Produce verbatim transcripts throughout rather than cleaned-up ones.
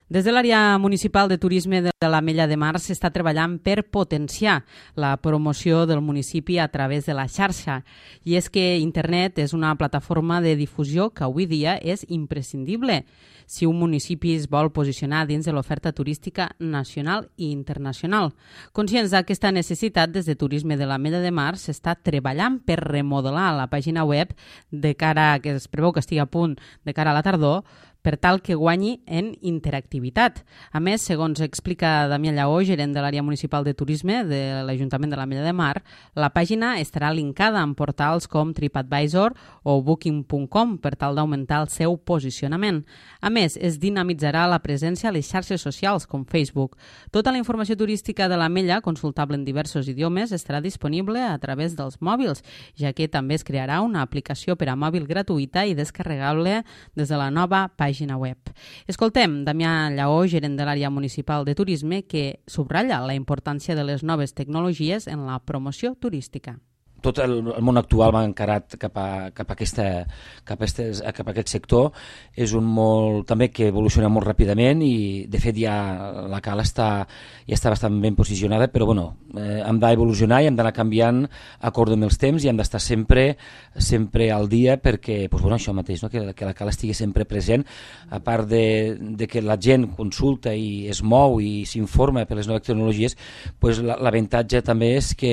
Des de l'àrea municipal de turisme de l'Ametlla de Mar s'està treballant per potenciar la promoció del municipi a través de la xarxa. I és que internet és una plataforma de difusió que avui dia és imprescindible si un municipi es vol posicionar dins de l'oferta turística nacional i internacional. Conscients d'aquesta necessitat, des de Turisme de l'Ametlla de Mar s'està treballant per remodelar la pàgina web de cara a que es preveu que estigui a punt de cara a la tardor, per tal que guanyi en interactivitat. A més, segons explica Damià Lleó, gerent de l'àrea municipal de turisme de l'Ajuntament de l'Ametlla de Mar, la pàgina estarà linkada amb portals com TripAdvisor o Booking punt com per tal d'augmentar el seu posicionament. A més, es dinamitzarà la presència a les xarxes socials com Facebook. Tota la informació turística de l'Ametlla, consultable en diversos idiomes, estarà disponible a través dels mòbils, ja que també es crearà una aplicació per a mòbil gratuïta i descarregable des de la nova pàgina pàgina web. Escoltem Damià Lleó, gerent de l'àrea municipal de turisme, que subratlla la importància de les noves tecnologies en la promoció turística. Tot el, el món actual va encarat cap a, cap a, aquesta, cap a, estes, cap a aquest sector. És un molt, també que evoluciona molt ràpidament i de fet ja la Cala està, ja està bastant ben posicionada, però bueno, eh, hem d'evolucionar i hem d'anar canviant acord amb els temps i hem d'estar sempre, sempre al dia perquè pues, bueno, això mateix, no? que, que la Cala estigui sempre present, a part de, de que la gent consulta i es mou i s'informa per les noves tecnologies, pues, l'avantatge també és que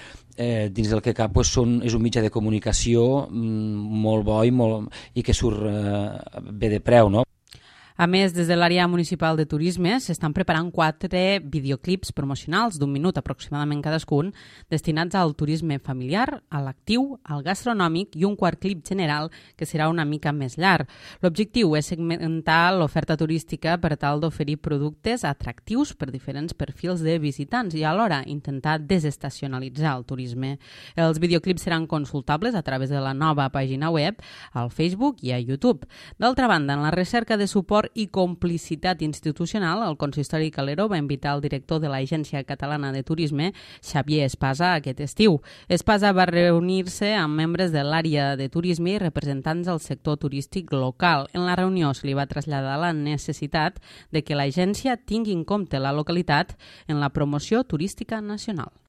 Eh, dins del que cap pues, són, és un mitjà de comunicació mm, molt bo i, molt, i que surt eh, bé de preu, no? A més, des de l'àrea municipal de turisme s'estan preparant quatre videoclips promocionals d'un minut aproximadament cadascun destinats al turisme familiar, a l'actiu, al gastronòmic i un quart clip general que serà una mica més llarg. L'objectiu és segmentar l'oferta turística per tal d'oferir productes atractius per diferents perfils de visitants i alhora intentar desestacionalitzar el turisme. Els videoclips seran consultables a través de la nova pàgina web, al Facebook i a YouTube. D'altra banda, en la recerca de suport i complicitat institucional, el consistori Calero va invitar el director de l'Agència Catalana de Turisme, Xavier Espasa, aquest estiu. Espasa va reunir-se amb membres de l'àrea de turisme i representants del sector turístic local. En la reunió se li va traslladar la necessitat de que l'agència tingui en compte la localitat en la promoció turística nacional.